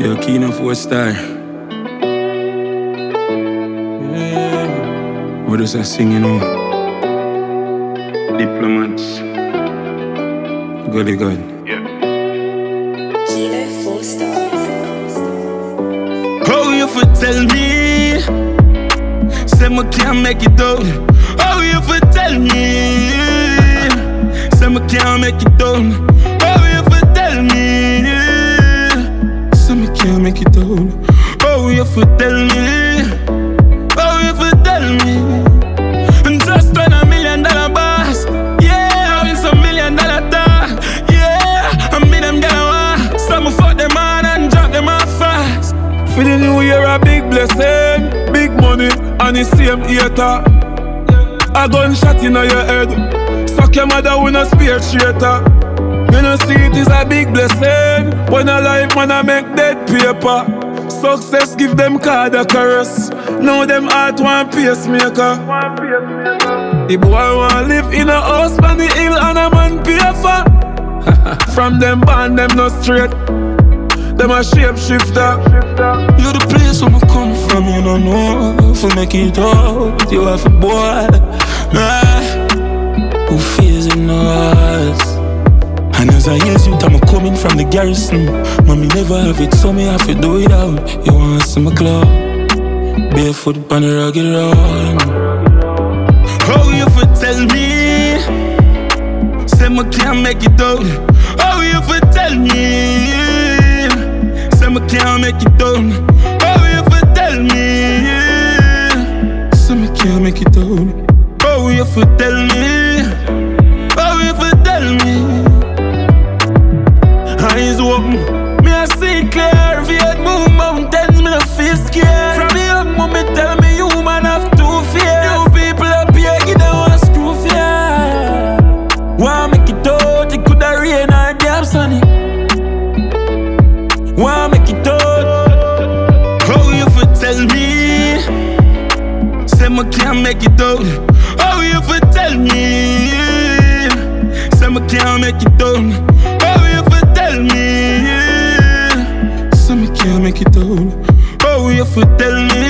You're keen of 4-star. Yeah. What does I sing, you know? Diplomats. Goody God. Yeah. Kilo 4 stars. How you for tell me? Say me can't make it out. How you for tell me? Say me can't make it out. How you for tell me? Say me can't make it out. How you for tell me? How you for tell me? Just on $1 million boss. Yeah, I'm in some $1 million talk. Yeah, I'm in them gala. Some fuck them on and drop them off fast. For the new year a big blessing, big money and the same hater. A gunshot in your head, suck your mother with a spear traitor. You know see it is a big blessing. When a life man a make dead paper. Success give them card a curse. Now them heart one pacemaker. The boy want live in a house on the hill and a man pay for. From them band them no straight. Them a shapeshifter. You the place where I come from, you don't know. For make it out, you have a boy. Who fears in us? And as I hear you, I'm coming from the garrison. Mommy never have it, so me have to do it out. You want to see my club? Barefoot on the rugged road. How you for tell me? Say me can't make it out. How you for tell me? Say me can't make it out. How you for tell me? Say me can't make it out. How you for tell me? How you for tell me? Eyes open, me a see clear. If you had move mountains, me no feel scared. From the young moment tell me you man have to fear. You people up here, give them one screw fear. Wanna make it out, it coulda rain or damn sunny. Wanna make it out. How you for tell me? Say me can't make it out. How you for tell me? Say me can't make it out. How you for tell me? Say me can't make it out. How you for tell me?